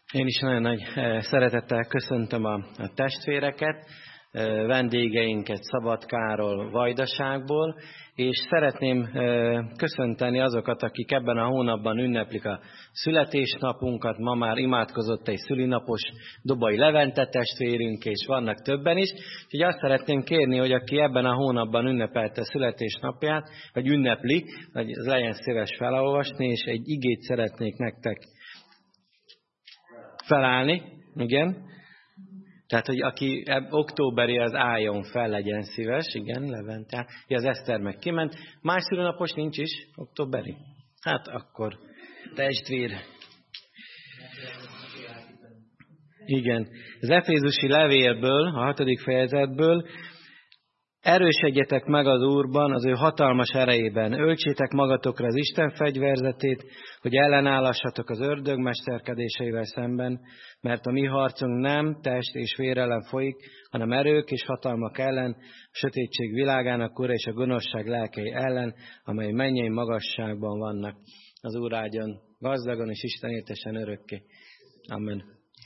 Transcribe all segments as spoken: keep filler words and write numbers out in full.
Én is nagyon nagy szeretettel köszöntöm a, a testvéreket, vendégeinket Szabadkáról, Vajdaságból, és szeretném köszönteni azokat, akik ebben a hónapban ünneplik a születésnapunkat. Ma már imádkozott egy szülinapos Dobai Levente testvérünk, és vannak többen is. Úgyhogy azt szeretném kérni, hogy aki ebben a hónapban ünnepelte születésnapját, vagy ünnepli, hogy az legyen szíves felolvasni, és egy igét szeretnék nektek felállni, igen. Tehát, hogy aki októberi, az álljon fel, legyen szíves, igen, Levente. Ja, az Eszter meg kiment. Más szülőnapos nincs is, októberi. Hát akkor testvér. Igen. Az Efézusi levélből, a hatodik fejezetből: erősödjetek meg az Úrban, az ő hatalmas erejében. Öltsétek magatokra az Isten fegyverzetét, hogy ellenállassatok az ördög mesterkedéseivel szemben, mert a mi harcunk nem test és vér ellen folyik, hanem erők és hatalmak ellen, a sötétség világának ura és a gonoszság lelkei ellen, amely mennyei magasságban vannak. Az Úr áldjon gazdagon és istenértesen örökké. Amen.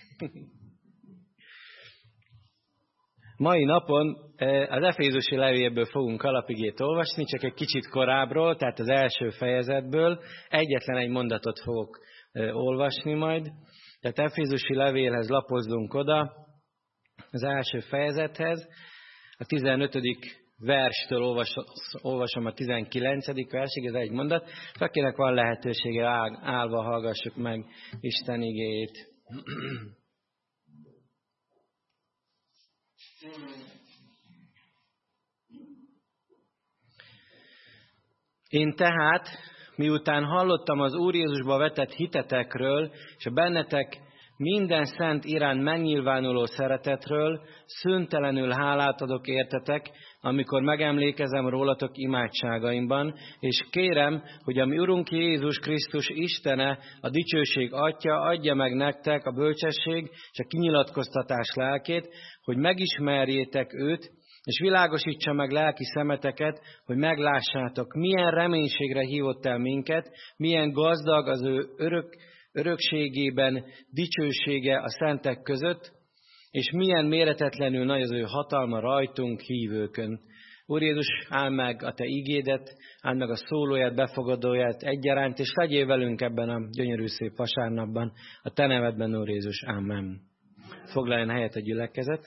Mai napon az Efézusi levélből fogunk alapigét olvasni, csak egy kicsit korábbról, tehát az első fejezetből. Egyetlen egy mondatot fogok olvasni majd. Tehát Efézusi levélhez lapozzunk oda, az első fejezethez. A tizenötödik verstől olvas, olvasom a tizenkilencedik versig, ez egy mondat. Akinek van lehetősége, állva hallgassuk meg Isten igéjét. Én tehát, miután hallottam az Úr Jézusba vetett hitetekről, és a bennetek minden szent iránt megnyilvánuló szeretetről, szüntelenül hálát adok értetek, amikor megemlékezem rólatok imádságaimban, és kérem, hogy a mi Urunk Jézus Krisztus Istene, a dicsőség Atya adja meg nektek a bölcsesség és a kinyilatkoztatás lelkét, hogy megismerjétek őt, és világosítsa meg lelki szemeteket, hogy meglássátok, milyen reménységre hívott el minket, milyen gazdag az ő örök, örökségében dicsősége a szentek között, és milyen méretetlenül nagy az ő hatalma rajtunk hívőkön. Úr Jézus, áld meg a Te igédet, áld meg a szólóját, befogadóját egyaránt, és legyél velünk ebben a gyönyörű szép vasárnapban. A Te nevedben, Úr Jézus, ámen. Foglaljon helyet a gyülekezet.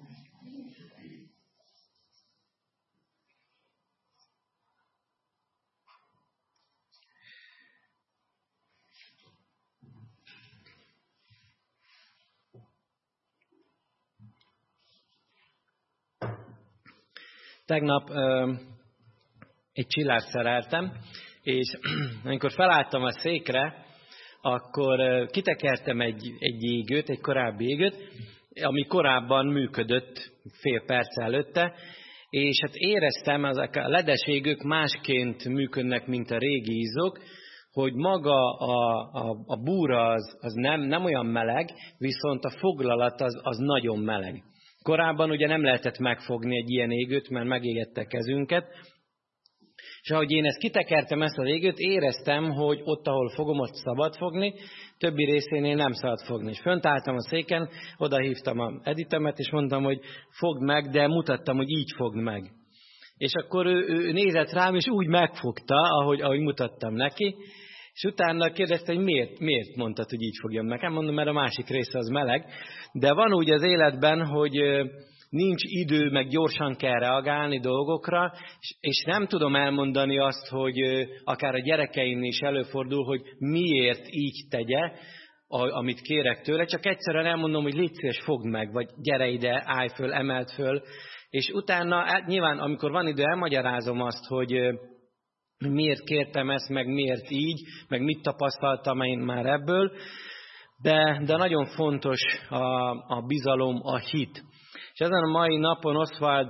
Tegnap ö, egy csillást szereltem, és amikor felálltam a székre, akkor ö, kitekertem egy, egy égőt, egy korábbi égőt, ami korábban működött fél perc előtte, és hát éreztem, ezek a ledes égők másként működnek, mint a régi izzók, hogy maga a, a, a búra az, az nem, nem olyan meleg, viszont a foglalat az, az nagyon meleg. Korábban ugye nem lehetett megfogni egy ilyen égőt, mert megégette kezünket. És ahogy én ezt kitekertem, ezt az égőt, éreztem, hogy ott, ahol fogom, ott szabad fogni, többi részénél nem szabad fogni. És fönt álltam a széken, oda hívtam a Editemet, és mondtam, hogy fogd meg, de mutattam, hogy így fogd meg. És akkor ő, ő nézett rám, és úgy megfogta, ahogy, ahogy mutattam neki. És utána kérdezte, hogy miért, miért mondtad, hogy így fogjam nekem. Mondom, mert a másik része az meleg. De van úgy az életben, hogy nincs idő, meg gyorsan kell reagálni dolgokra, és, és nem tudom elmondani azt, hogy akár a gyerekeimnél is előfordul, hogy miért így tegye, amit kérek tőle. Csak egyszerűen elmondom, hogy légy szíves, fogd meg, vagy gyere ide, állj föl, emeld föl. És utána nyilván, amikor van idő, elmagyarázom azt, hogy miért kértem ezt, meg miért így, meg mit tapasztaltam én már ebből, de, de nagyon fontos a, a bizalom, a hit. És ezen a mai napon Oswald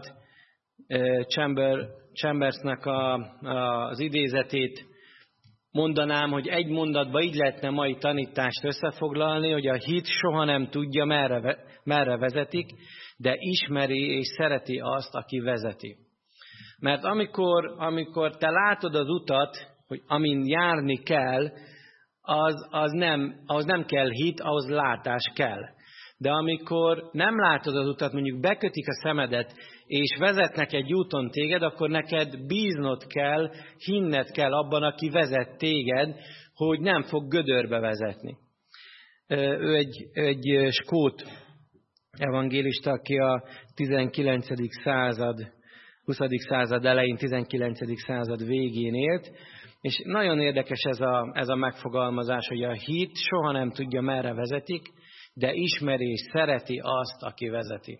Chamber, Chambersnek a, a, az idézetét mondanám, hogy egy mondatban így lehetne mai tanítást összefoglalni, hogy a hit soha nem tudja, merre, merre vezetik, de ismeri és szereti azt, aki vezeti. Mert amikor, amikor te látod az utat, hogy amin járni kell, az, az nem, ahhoz nem kell hit, ahhoz látás kell. De amikor nem látod az utat, mondjuk bekötik a szemedet, és vezetnek egy úton téged, akkor neked bíznod kell, hinned kell abban, aki vezet téged, hogy nem fog gödörbe vezetni. Ő egy, egy skót evangélista, aki a tizenkilencedik század, huszadik század elején, tizenkilencedik század végén élt, és nagyon érdekes ez a, ez a megfogalmazás, hogy a hit soha nem tudja, merre vezetik, de ismeri és szereti azt, aki vezeti.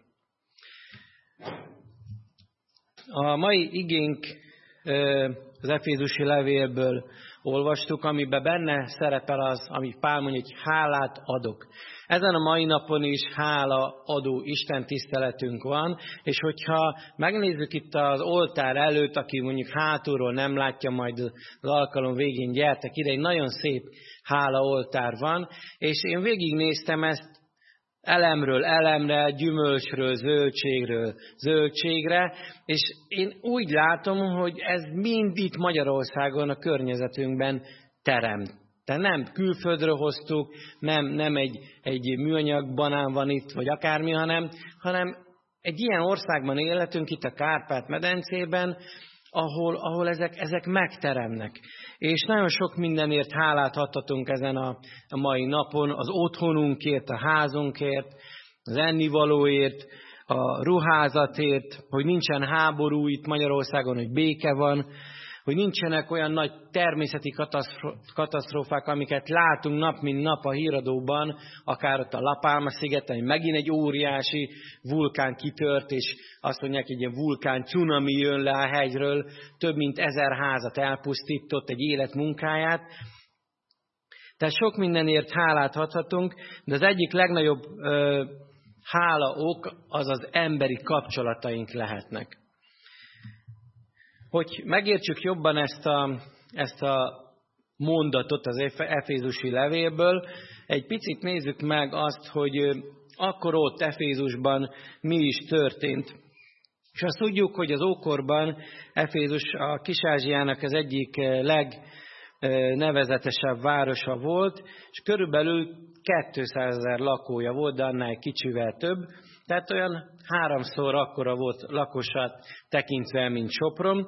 A mai igénk az Efézusi levélből olvastuk, amiben benne szerepel az, amit Pál mondja, hogy hálát adok. Ezen a mai napon is hála adó Isten tiszteletünk van, és hogyha megnézzük itt az oltár előtt, aki mondjuk hátulról nem látja, majd az alkalom végén gyertek ide, egy nagyon szép hála oltár van, és én végignéztem ezt elemről elemre, gyümölcsről, zöldségről, zöldségre, és én úgy látom, hogy ez mind itt Magyarországon, a környezetünkben teremt. Tehát nem külföldről hoztuk, nem, nem egy, egy műanyag banán van itt, vagy akármi, hanem, hanem egy ilyen országban életünk, itt a Kárpát-medencében, ahol, ahol ezek, ezek megteremnek. És nagyon sok mindenért hálát adhatunk ezen a, a mai napon, az otthonunkért, a házunkért, az ennivalóért, a ruházatért, hogy nincsen háború itt Magyarországon, hogy béke van, hogy nincsenek olyan nagy természeti katasztrófák, amiket látunk nap mint nap a híradóban, akár ott a La Palma-szigeten, hogy megint egy óriási vulkán kitört, és azt mondják, hogy egy vulkán cunami jön le a hegyről, több mint ezer házat elpusztított, egy élet munkáját. Tehát sok mindenért hálát adhatunk, de az egyik legnagyobb ö, hála ok az az emberi kapcsolataink lehetnek. Hogy megértsük jobban ezt a, ezt a mondatot az Efézusi levélből, egy picit nézzük meg azt, hogy akkor ott Efézusban mi is történt. És azt tudjuk, hogy az ókorban Efézus a Kis-Ázsiának az egyik legnevezetesebb városa volt, és körülbelül kétszázezer lakója volt, de annál egy kicsivel több. Tehát olyan háromszor akkora volt lakosát tekintve, mint Sopron.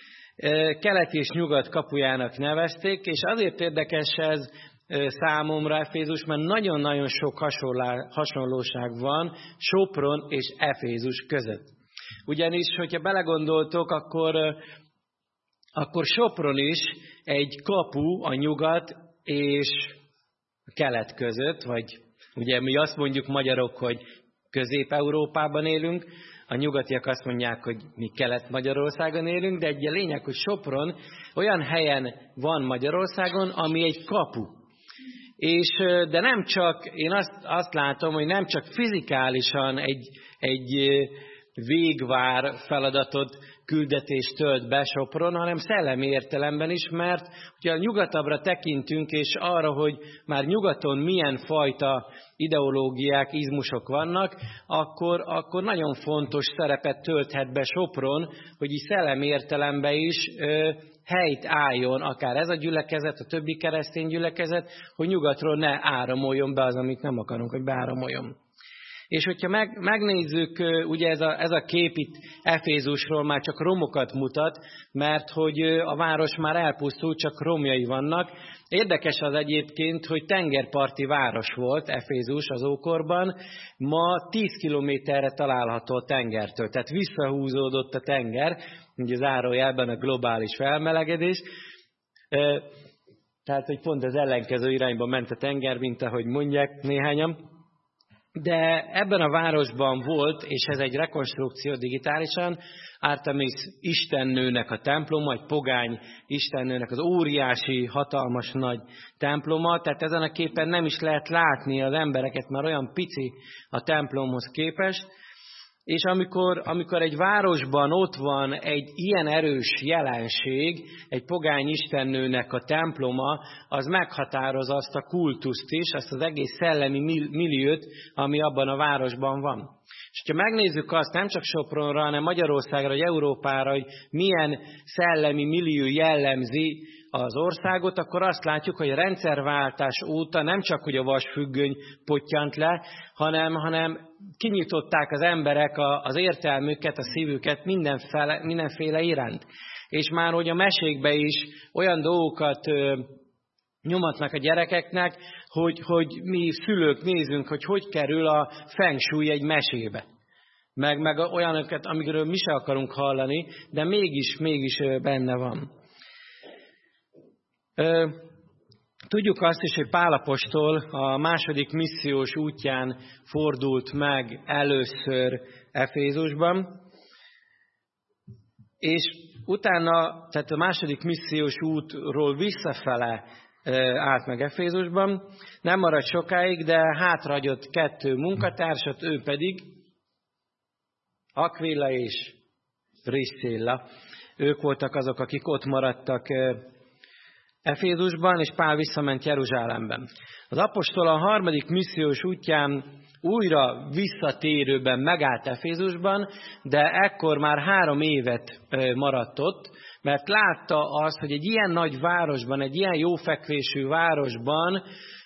Kelet és nyugat kapujának nevezték, és azért érdekes ez számomra Efézus, mert nagyon-nagyon sok hasonlóság van Sopron és Efézus között. Ugyanis, hogyha belegondoltok, akkor, akkor Sopron is egy kapu a nyugat és a kelet között, vagy ugye mi azt mondjuk magyarok, hogy Közép-Európában élünk, a nyugatiak azt mondják, hogy mi Kelet-Magyarországon élünk, de egy a lényeg, hogy Sopron olyan helyen van Magyarországon, ami egy kapu. És, de nem csak, én azt, azt látom, hogy nem csak fizikálisan egy, egy végvár feladatot, küldetést tölt be Sopron, hanem szellemi értelemben is, mert hogyha nyugatabbra tekintünk, és arra, hogy már nyugaton milyen fajta ideológiák, izmusok vannak, akkor, akkor nagyon fontos szerepet tölthet be Sopron, hogy így szellemi értelemben is ö, helyt álljon, akár ez a gyülekezet, a többi keresztény gyülekezet, hogy nyugatról ne áramoljon be az, amit nem akarunk, hogy beáramoljon. És hogyha meg, megnézzük, ugye ez a, ez a kép itt Efézusról már csak romokat mutat, mert hogy a város már elpusztult, csak romjai vannak. Érdekes az egyébként, hogy tengerparti város volt Efézus az ókorban, ma tíz kilométerre található a tengertől, tehát visszahúzódott a tenger, ugye zárójelben a globális felmelegedés. Tehát, hogy pont az ellenkező irányba ment a tenger, mint ahogy mondják néhányan. De ebben a városban volt, és ez egy rekonstrukció digitálisan, Artemis istennőnek a temploma, egy pogány istennőnek az óriási, hatalmas nagy temploma, tehát ezen a képen nem is lehet látni az embereket, mert olyan pici a templomhoz képest. És amikor, amikor egy városban ott van egy ilyen erős jelenség, egy pogány istennőnek a temploma, az meghatároz azt a kultuszt is, azt az egész szellemi milliót, ami abban a városban van. És ha megnézzük azt nem csak Sopronra, hanem Magyarországra, vagy Európára, hogy milyen szellemi millió jellemzi az országot, akkor azt látjuk, hogy a rendszerváltás óta nem csak, hogy a vasfüggöny pottyant le, hanem, hanem kinyitották az emberek az értelmüket, a szívüket mindenféle, mindenféle iránt. És már hogy a mesékbe is olyan dolgokat ö, nyomatnak a gyerekeknek, hogy, hogy mi szülők nézünk, hogy hogy kerül a feng shui egy mesébe. Meg, meg olyanokat, amikről mi se akarunk hallani, de mégis, mégis benne van. Ö, tudjuk azt is, hogy Pál apostol a második missziós útján fordult meg először Efézusban, és utána, tehát a második missziós útról visszafele állt meg Efézusban, nem maradt sokáig, de hátrahagyott kettő munkatársat, ő pedig Aquila és Priscilla. Ők voltak azok, akik ott maradtak Efézusban, és Pál visszament Jeruzsálemben. Az apostol a harmadik missziós útján újra visszatérőben megállt Efézusban, de ekkor már három évet maradt ott, mert látta azt, hogy egy ilyen nagy városban, egy ilyen jófekvésű városban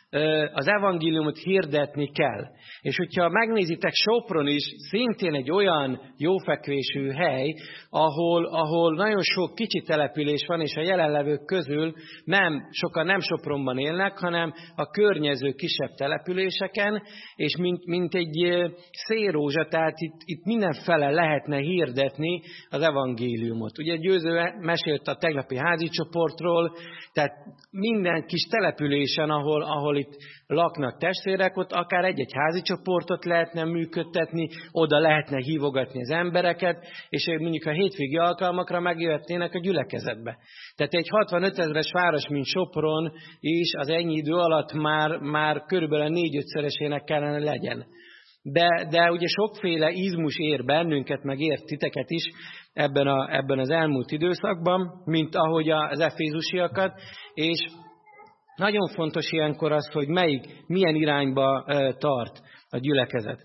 az evangéliumot hirdetni kell. És hogyha megnézitek, Sopron is szintén egy olyan jófekvésű hely, ahol, ahol nagyon sok kicsi település van, és a jelenlevők közül nem, sokan nem Sopronban élnek, hanem a környező kisebb településeken, és mint, mint egy szélrózsa, tehát itt, itt mindenfele lehetne hirdetni az evangéliumot. Ugye Győző mesélt a tegnapi házi csoportról, tehát minden kis településen, ahol, ahol itt laknak testvérek, ott akár egy-egy házi csoportot lehetne működtetni, oda lehetne hívogatni az embereket, és mondjuk a hétvégi alkalmakra megjöhetnének a gyülekezetbe. Tehát egy hatvanötezres város, mint Sopron is az ennyi idő alatt már, már körülbelül a négy-ötszörösének kellene legyen. De, de ugye sokféle izmus ér bennünket, meg ér titeket is ebben, a, ebben az elmúlt időszakban, mint ahogy az efézusiakat, és nagyon fontos ilyenkor az, hogy melyik, milyen irányba tart a gyülekezet.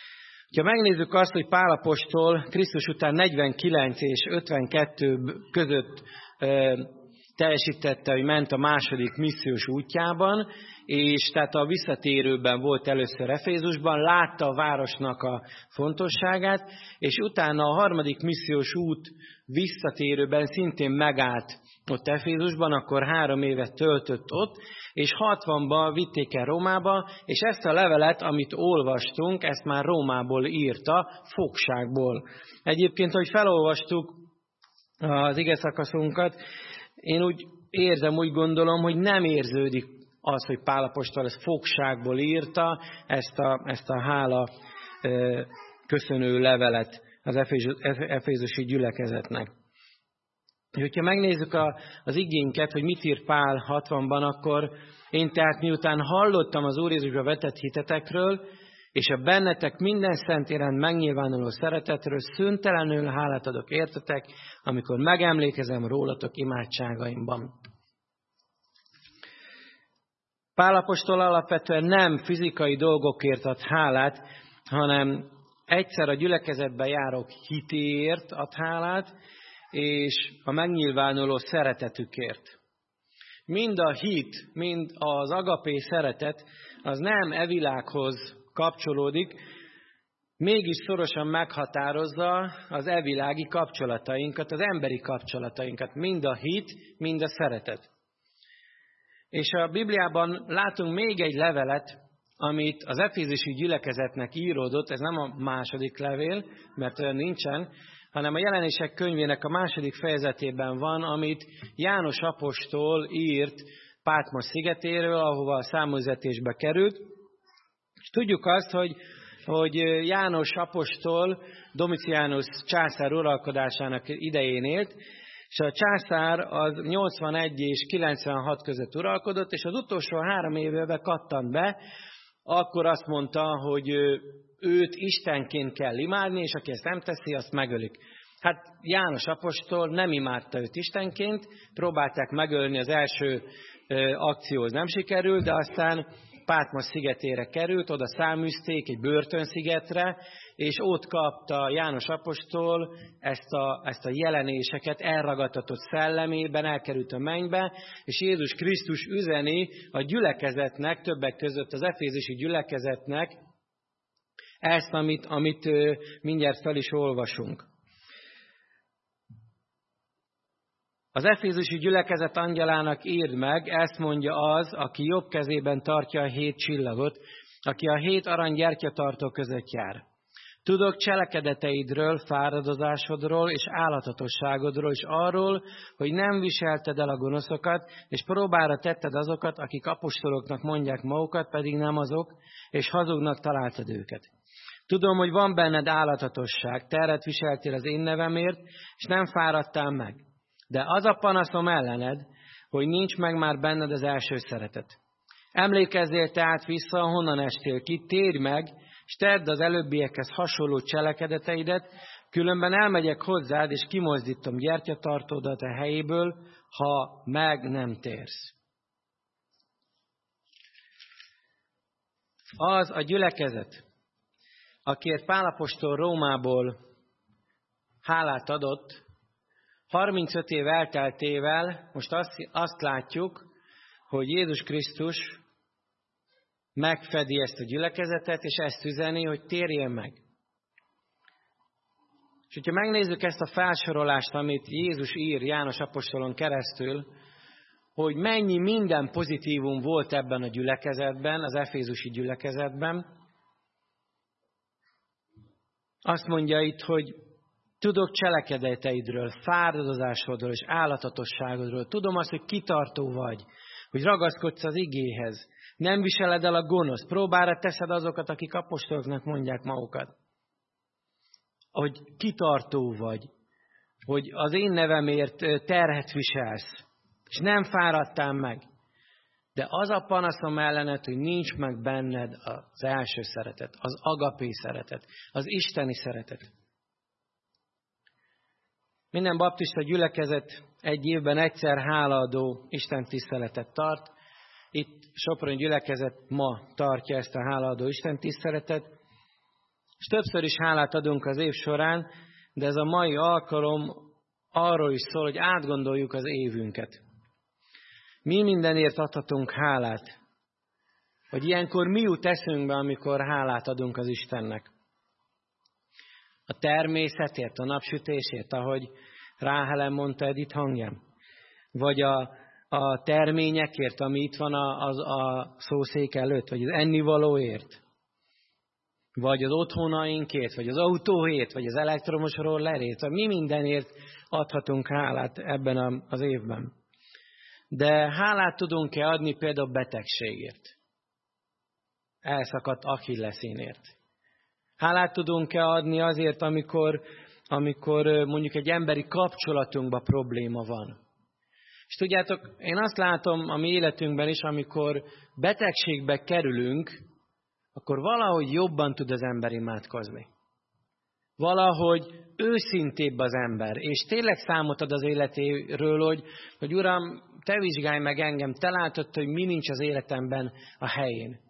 Ha megnézzük azt, hogy Pál apostol Krisztus után negyvenkilenc és ötvenkettő között teljesítette, hogy ment a második missziós útjában, és tehát a visszatérőben volt először Efézusban, látta a városnak a fontosságát, és utána a harmadik missziós út visszatérőben szintén megállt ott Efézusban, akkor három évet töltött ott, és hatvanban vitték el Rómába, és ezt a levelet, amit olvastunk, ezt már Rómából írta, fogságból. Egyébként, hogy felolvastuk az igeszakaszunkat, én úgy érzem, úgy gondolom, hogy nem érződik az, hogy Pál apostol ezt fogságból írta, ezt a, ezt a hála köszönő levelet az efézusi gyülekezetnek. És hogyha megnézzük a, az igénket, hogy mit ír Pál hatvanban, akkor én tehát miután hallottam az Úr Jézusba vetett hitetekről, és a bennetek minden szent iránt megnyilvánuló szeretetről szüntelenül hálát adok értetek, amikor megemlékezem rólatok imádságaimban. Pál apostol alapvetően nem fizikai dolgokért ad hálát, hanem egyszer a gyülekezetbe járok hitéért ad hálát, és a megnyilvánuló szeretetükért. Mind a hit, mind az agapé szeretet, az nem e világhoz kapcsolódik, mégis szorosan meghatározza az e világi kapcsolatainkat, az emberi kapcsolatainkat. Mind a hit, mind a szeretet. És a Bibliában látunk még egy levelet, amit az efézusi gyülekezetnek íródott, ez nem a második levél, mert olyan nincsen, hanem a Jelenések könyvének a második fejezetében van, amit János apostol írt Pátmos szigetéről, ahova a száműzetésbe került. És tudjuk azt, hogy, hogy János apostol Domitianus császár uralkodásának idején élt, és a császár az nyolcvanegy és kilencvenhat között uralkodott, és az utolsó három évben kattant be, akkor azt mondta, hogy őt istenként kell imádni, és aki ezt nem teszi, azt megölik. Hát János apostol nem imádta őt istenként, próbálták megölni, az első akció az nem sikerült, de aztán Pátmos szigetére került, oda száműzték egy börtönszigetre, és ott kapta János apostol ezt a, ezt a jelenéseket elragadtatott szellemében, elkerült a mennybe, és Jézus Krisztus üzeni a gyülekezetnek, többek között az efézusi gyülekezetnek ezt, amit, amit mindjárt fel is olvasunk. Az efézusi gyülekezet angyalának írd meg, ezt mondja az, aki jobb kezében tartja a hét csillagot, aki a hét arany gyertyatartó között jár. Tudok cselekedeteidről, fáradozásodról és állatatosságodról, és arról, hogy nem viselted el a gonoszokat, és próbára tetted azokat, akik apostoloknak mondják magukat, pedig nem azok, és hazugnak találtad őket. Tudom, hogy van benned állatatosság, terhet viseltél az én nevemért, és nem fáradtál meg. De az a panaszom ellened, hogy nincs meg már benned az első szeretet. Emlékezzél tehát vissza, honnan estél ki, térj meg, és tedd az előbbiekhez hasonló cselekedeteidet, különben elmegyek hozzád, és kimozdítom gyertyatartódat a helyéből, ha meg nem térsz. Az a gyülekezet, akiért Pál apostol Rómából hálát adott, harmincöt év elteltével most azt, azt látjuk, hogy Jézus Krisztus megfedi ezt a gyülekezetet, és ezt üzeni, hogy térjen meg. És hogyha megnézzük ezt a felsorolást, amit Jézus ír János apostolon keresztül, hogy mennyi minden pozitívum volt ebben a gyülekezetben, az efézusi gyülekezetben, azt mondja itt, hogy tudok cselekedeteidről, fáradozásodról és állatatosságodról. Tudom azt, hogy kitartó vagy, hogy ragaszkodsz az igéhez. Nem viseled el a gonoszt. Próbára teszed azokat, akik apostoloknak mondják magukat. Hogy kitartó vagy, hogy az én nevemért terhet viselsz, és nem fáradtál meg. De az a panaszom ellened, hogy nincs meg benned az első szeretet, az agapé szeretet, az isteni szeretet. Minden baptista gyülekezet egy évben egyszer hálaadó Isten tiszteletet tart. Itt Soproni gyülekezet ma tartja ezt a hálaadó Isten tiszteletet. És többször is hálát adunk az év során, de ez a mai alkalom arról is szól, hogy átgondoljuk az évünket. Mi mindenért adhatunk hálát? Hogy ilyenkor mi jut eszünkbe, amikor hálát adunk az Istennek? A természetért, a napsütésért, ahogy Ráhelen mondta Edith hangján. Vagy a, a terményekért, ami itt van a, a, a szószék előtt, vagy az ennivalóért. Vagy az otthonainkért, vagy az autóért, vagy az elektromos rollerért. Mi mindenért adhatunk hálát ebben az évben. De hálát tudunk-e adni például betegségért? Elszakadt Achilleszénért. Hálát tudunk-e adni azért, amikor, amikor mondjuk egy emberi kapcsolatunkban probléma van? És tudjátok, én azt látom a mi életünkben is, amikor betegségbe kerülünk, akkor valahogy jobban tud az ember imádkozni. Valahogy őszintébb az ember, és tényleg számot ad az életéről, hogy, hogy Uram, Te vizsgálj meg engem, Te látod, hogy mi nincs az életemben a helyén.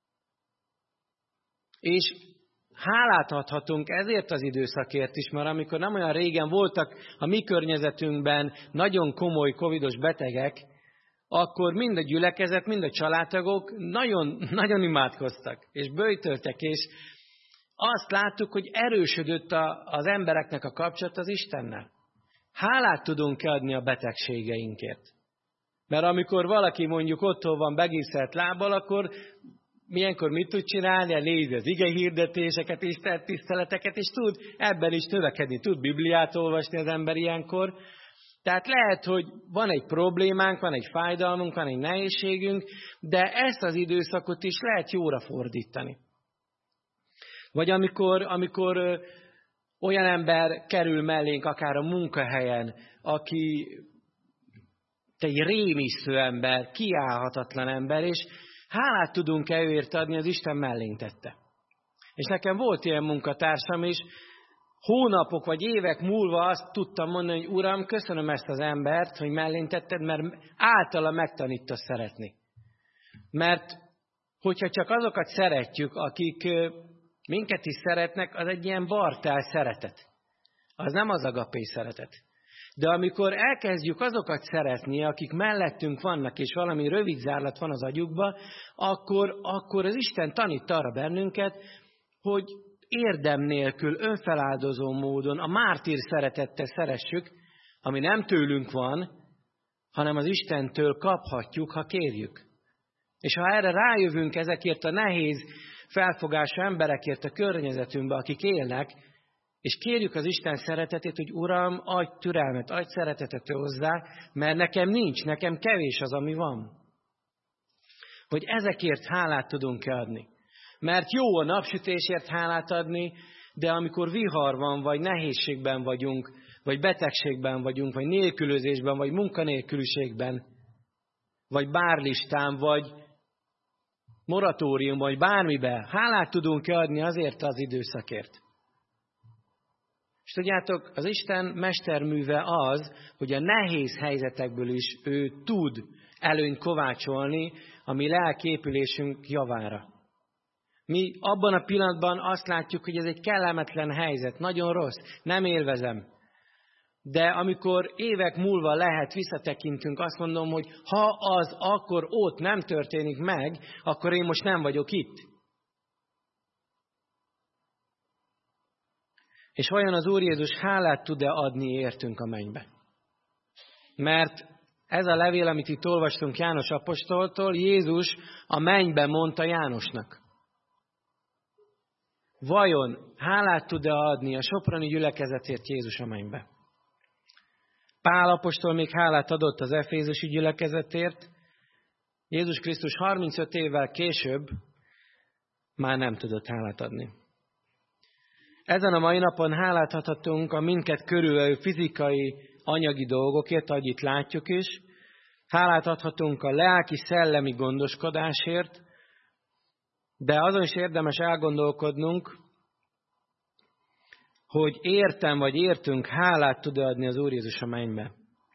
És hálát adhatunk ezért az időszakért is, mert amikor nem olyan régen voltak a mi környezetünkben nagyon komoly covidos betegek, akkor mind a gyülekezet, mind a családtagok nagyon, nagyon imádkoztak, és böjtöltek, és azt láttuk, hogy erősödött a, az embereknek a kapcsolat az Istennel. Hálát tudunk adni a betegségeinkért. Mert amikor valaki mondjuk otthon van begíszelt lábbal, akkor milyenkor mit tud csinálni? Nézi az ige hirdetéseket, Isten tiszteleteket, és tud ebben is növekedni. Tud Bibliát olvasni az ember ilyenkor. Tehát lehet, hogy van egy problémánk, van egy fájdalmunk, van egy nehézségünk, de ezt az időszakot is lehet jóra fordítani. Vagy amikor, amikor olyan ember kerül mellénk, akár a munkahelyen, aki egy rémisztő ember, kiállhatatlan ember, és hálát tudunk-e őért adni, az Isten mellénk tette. És nekem volt ilyen munkatársam is, hónapok vagy évek múlva azt tudtam mondani, hogy Uram, köszönöm ezt az embert, hogy mellénk tetted, mert általa megtanítta szeretni. Mert hogyha csak azokat szeretjük, akik minket is szeretnek, az egy ilyen bartál szeretet. Az nem az agapé szeretet. De amikor elkezdjük azokat szeretni, akik mellettünk vannak, és valami rövid zárlat van az agyukba, akkor, akkor az Isten tanít arra bennünket, hogy érdem nélkül, önfeláldozó módon a mártír szeretettel szeressük, ami nem tőlünk van, hanem az Istentől kaphatjuk, ha kérjük. És ha erre rájövünk ezekért a nehéz felfogású emberekért a környezetünkbe, akik élnek, és kérjük az Isten szeretetét, hogy Uram, adj türelmet, adj szeretetet hozzá, mert nekem nincs, nekem kevés az, ami van. Hogy ezekért hálát tudunk adni. Mert jó a napsütésért hálát adni, de amikor vihar van, vagy nehézségben vagyunk, vagy betegségben vagyunk, vagy nélkülözésben, vagy munkanélküliségben, vagy bárlistán, vagy moratórium, vagy bármiben, hálát tudunk adni azért az időszakért. És tudjátok, az Isten mesterműve az, hogy a nehéz helyzetekből is ő tud előnyt kovácsolni a mi lelkiépülésünk javára. Mi abban a pillanatban azt látjuk, hogy ez egy kellemetlen helyzet, nagyon rossz, nem élvezem. De amikor évek múlva lehet, visszatekintünk, azt mondom, hogy ha az akkor ott nem történik meg, akkor én most nem vagyok itt. És vajon az Úr Jézus hálát tud-e adni értünk a mennybe? Mert ez a levél, amit itt olvastunk János apostoltól, Jézus a mennyben mondta Jánosnak. Vajon hálát tud-e adni a soproni gyülekezetért Jézus a mennybe? Pál apostol még hálát adott az efézusi gyülekezetért, Jézus Krisztus harmincöt évvel később már nem tudott hálát adni. Ezen a mai napon hálát adhatunk a minket körülvevő fizikai, anyagi dolgokért, ahogy itt látjuk is. Hálát adhatunk a lelki, szellemi gondoskodásért, de azon is érdemes elgondolkodnunk, hogy értem vagy értünk hálát tud adni az Úr Jézus a mennybe.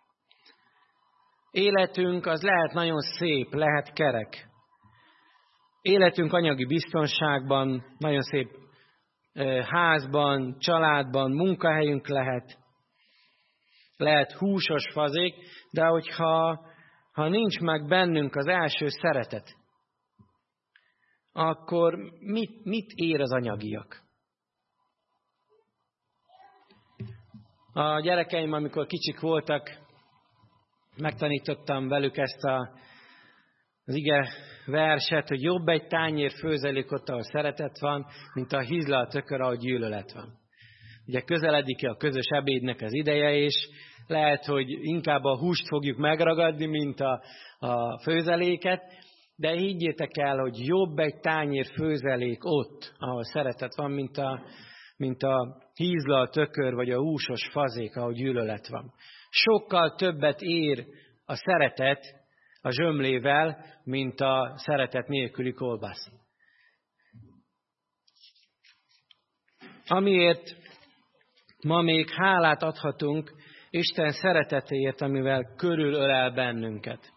Életünk az lehet nagyon szép, lehet kerek. Életünk anyagi biztonságban, nagyon szép házban, családban, munkahelyünk lehet. Lehet húsos fazék, de hogyha ha nincs meg bennünk az első szeretet, akkor mit, mit ér az anyagiak? A gyerekeim, amikor kicsik voltak, megtanítottam velük ezt a, az ige verset, hogy jobb egy tányér főzelékot, ahol szeretet van, mint a hízlalt tökör, ahol gyűlölet van. Ugye közeledik a közös ebédnek az ideje, és lehet, hogy inkább a húst fogjuk megragadni, mint a, a főzeléket, de higgyétek el, hogy jobb egy tányér főzelék ott, ahol szeretet van, mint a, mint a hízlalt tökör, vagy a húsos fazék, ahol gyűlölet van. Sokkal többet ér a szeretet a zsömlével, mint a szeretet nélküli kolbász. Amiért ma még hálát adhatunk Isten szeretetéért, amivel körülölel bennünket.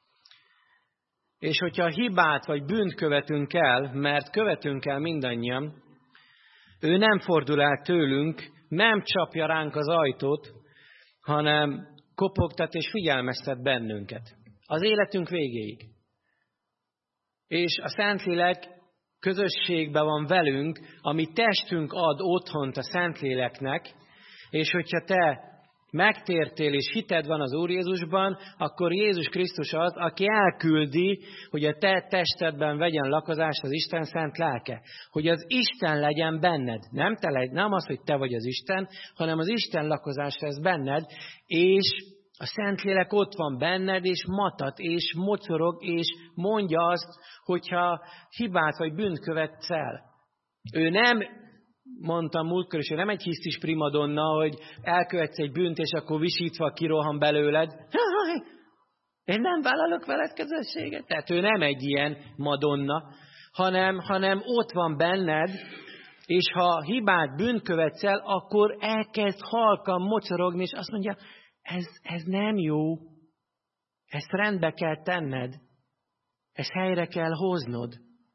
És hogyha hibát vagy bűnt követünk el, mert követünk el mindannyian, ő nem fordul el tőlünk, nem csapja ránk az ajtót, hanem kopogtat és figyelmeztet bennünket. Az életünk végéig. És a Szentlélek közösségben van velünk, ami testünk ad otthont a Szentléleknek, és hogyha te megtértél és hited van az Úr Jézusban, akkor Jézus Krisztus az, aki elküldi, hogy a te testedben vegyen lakozást az Isten szent lelke. Hogy az Isten legyen benned. Nem, te legy, nem az, hogy te vagy az Isten, hanem az Isten lakozás lesz benned, és a Szentlélek ott van benned, és matat, és mocorog, és mondja azt, hogyha hibát vagy bűnt követsz el. Ő nem... Mondtam múltkor is, hogy nem egy hisztis primadonna, hogy elkövetsz egy bűnt, és akkor visítva kirohan belőled. Én nem vállalok veled közösséget. Tehát ő nem egy ilyen madonna, hanem, hanem ott van benned, és ha hibát, bűnt követsz el, akkor elkezd halkan mocorogni, és azt mondja, ez, ez nem jó. Ezt rendbe kell tenned. Ezt helyre kell hoznod.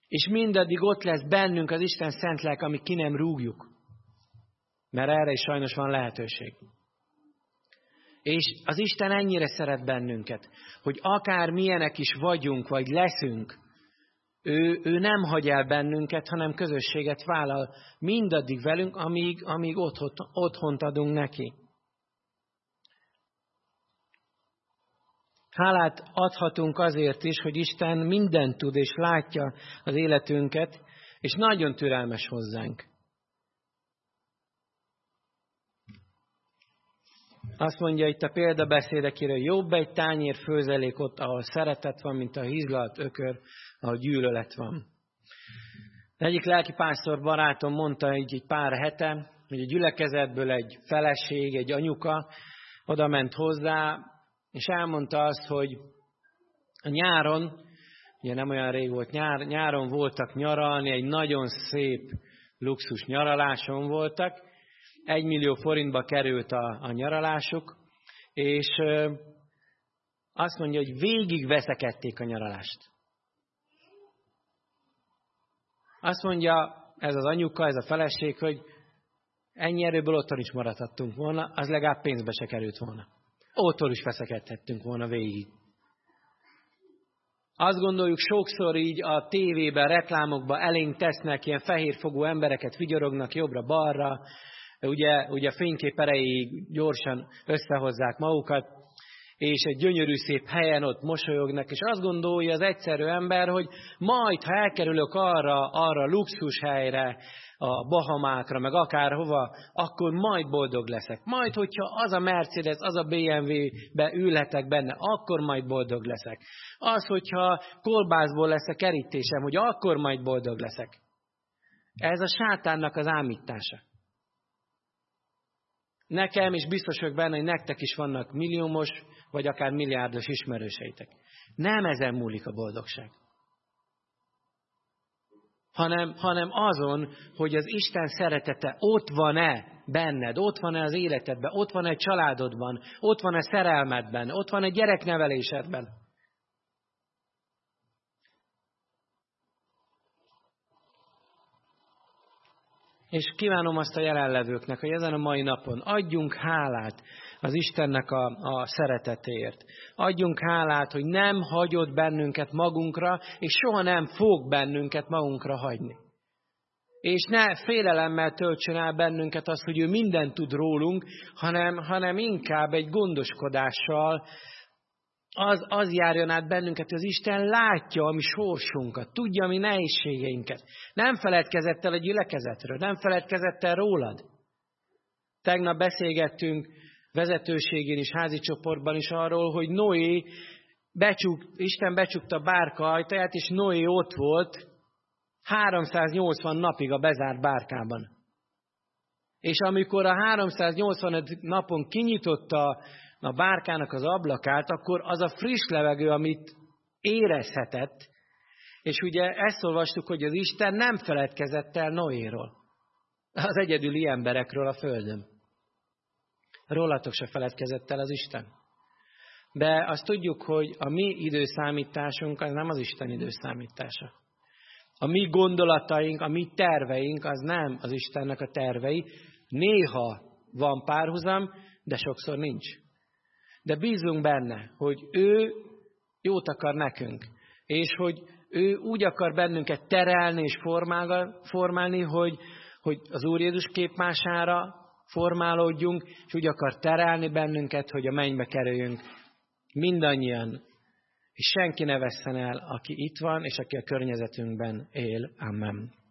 És mindaddig ott lesz bennünk az Isten szent lelke, amíg ki nem rúgjuk. Mert erre is sajnos van lehetőség. És az Isten ennyire szeret bennünket, hogy akár milyenek is vagyunk, vagy leszünk, ő, ő nem hagy el bennünket, hanem közösséget vállal mindaddig velünk, amíg, amíg otthont, otthont adunk neki. Hálát adhatunk azért is, hogy Isten mindent tud és látja az életünket, és nagyon türelmes hozzánk. Azt mondja itt a példabeszédekére, jobb egy tányér főzelék ott, ahol szeretet van, mint a hízlalt ökör, ahol gyűlölet van. Egyik lelkipásztor barátom mondta így egy pár hete, hogy a gyülekezetből egy feleség, egy anyuka oda ment hozzá, és elmondta azt, hogy a nyáron, ugye nem olyan rég volt nyár, nyáron voltak nyaralni, egy nagyon szép luxus nyaraláson voltak, egy millió forintba került a, a nyaralásuk, és ö, azt mondja, hogy végig veszekedték a nyaralást. Azt mondja ez az anyuka, ez a feleség, hogy ennyi erőből otthon is maradhattunk volna, az legalább pénzbe se került volna. Otthon is veszekedhettünk volna végig. Azt gondoljuk, sokszor így a tévében, reklámokban elénk tesznek, ilyen fehérfogú embereket vigyorognak jobbra-balra, ugye, ugye fénykép erejéig gyorsan összehozzák magukat, és egy gyönyörű szép helyen ott mosolyognak, és azt gondolja az egyszerű ember, hogy majd, ha elkerülök arra, arra luxus helyre, a Bahamákra, meg akárhova, akkor majd boldog leszek. Majd, hogyha az a Mercedes, az a bé em vé-be ülhetek benne, akkor majd boldog leszek. Az, hogyha kolbászból lesz a kerítésem, hogy akkor majd boldog leszek. Ez a sátánnak az ámítása. Nekem, és biztos vagyok benne, hogy nektek is vannak milliómos, vagy akár milliárdos ismerőseitek. Nem ezen múlik a boldogság. Hanem, hanem azon, hogy az Isten szeretete ott van-e benned, ott van-e az életedben, ott van-e a családodban, ott van-e szerelmedben, ott van-e gyereknevelésedben. És kívánom azt a jelenlevőknek, hogy ezen a mai napon adjunk hálát az Istennek a, a szeretetéért. Adjunk hálát, hogy nem hagyott bennünket magunkra, és soha nem fog bennünket magunkra hagyni. És ne félelemmel töltsön el bennünket az, hogy ő mindent tud rólunk, hanem, hanem inkább egy gondoskodással, Az, az járjon át bennünket, hogy az Isten látja a mi sorsunkat, tudja a mi nehézségeinket. Nem feledkezett el a gyülekezetről, nem feledkezett el rólad. Tegnap beszélgettünk vezetőségén is, házi csoportban is arról, hogy Noé, becsuk, Isten becsukta a bárka ajtaját, és Noé ott volt háromszáznyolcvan napig a bezárt bárkában. És amikor a háromszáznyolcvan napon kinyitotta a bárkának az ablakát, akkor az a friss levegő, amit érezhetett, és ugye ezt olvastuk, hogy az Isten nem feledkezett el Noéról, az egyedüli emberekről a földön. Rólatok se feledkezett el az Isten. De azt tudjuk, hogy a mi időszámításunk az nem az Isten időszámítása. A mi gondolataink, a mi terveink az nem az Istennek a tervei. Néha van párhuzam, de sokszor nincs. De bízunk benne, hogy ő jót akar nekünk, és hogy ő úgy akar bennünket terelni és formálni, hogy, hogy az Úr Jézus képmására formálódjunk, és úgy akar terelni bennünket, hogy a mennybe kerüljünk mindannyian, és senki ne vesszen el, aki itt van, és aki a környezetünkben él. Amen.